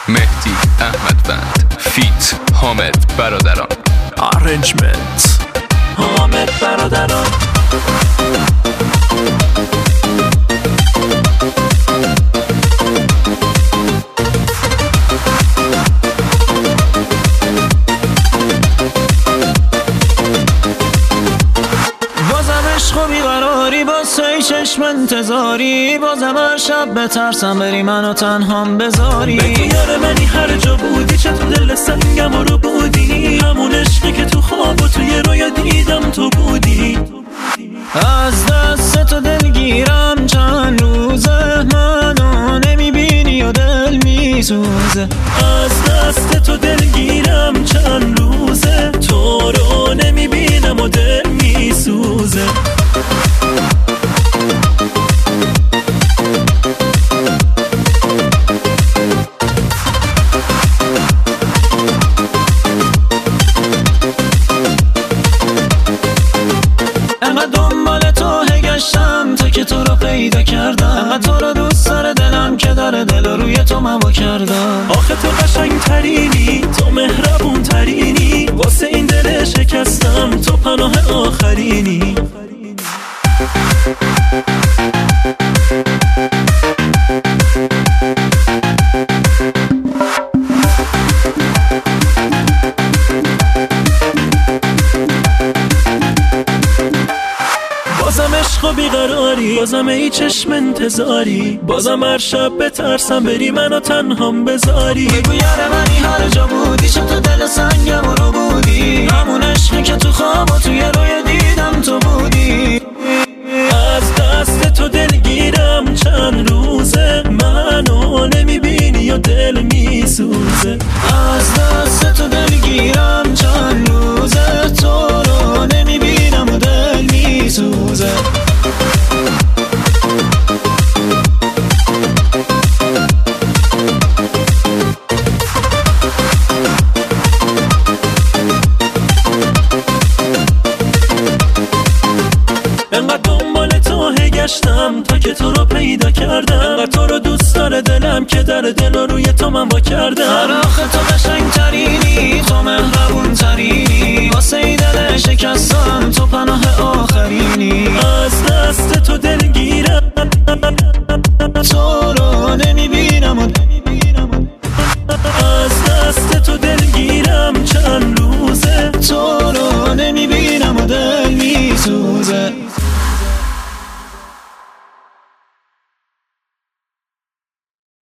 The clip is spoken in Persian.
مهدی احمدوند فیت حامد برادران. ارنجمنت حامد برادران. عشق و بیقراری با سی چشم انتظاری، بازم هر شب بترسم بری منو تنهام بذاری. بگو یار منی هر جا بودی، چه تو دل سنگم رو بودی، همون عشقی که تو خواب و توی رویا دیدم تو بودی. از دست تو دلگیرم چند روزه، منو نمیبینی و دل میسوزه. از دست تو دلگیرم چند روزه، تو رو نمیبینم و دل میسوزه. انقدر دنبال تو گشتم تا که تو رو پیدا کردم، انقدر تو رو دوست داره دلم که داره دل روی تو موا کردم. آخه تو قشنگ ترینی، تو مهربون ترینی، واسه این دل شکستم تو پناه آخرینی. بازم عشق و بیقراری، بازم ای چشم انتظاری، بازم هر شب بترسم بری منو تنهام بذاری. بگو یار منی هر جا بودی، چه تو دل سنگم رو بودی، همون عشقی که تو خواب و توی روی دیدم تو بودی. از دست تو دلگیرم چند روزه، منو نمیبینی و دل میسوزه. از دست تو دلگیرم چند روزه، تو رو نمیبینم و دل میسوزه. انقدر دنبال تو گشتم تا که تو رو پیدا کردم، انقدر تو رو دوست داره دلم که در دل روی تو من وا کردم. آخه تو قشنگ ترین